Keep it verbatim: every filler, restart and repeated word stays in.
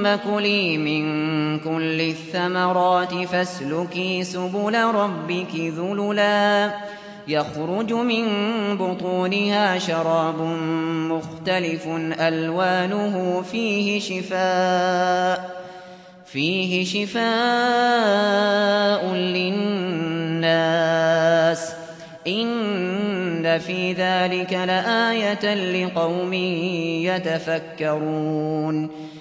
ثم كلي من كل الثمرات فاسلكي سبل ربك ذللا يخرج من بطونها شراب مختلف ألوانه فيه شفاء فيه شفاء للناس إن في ذلك لآية لقوم يتفكرون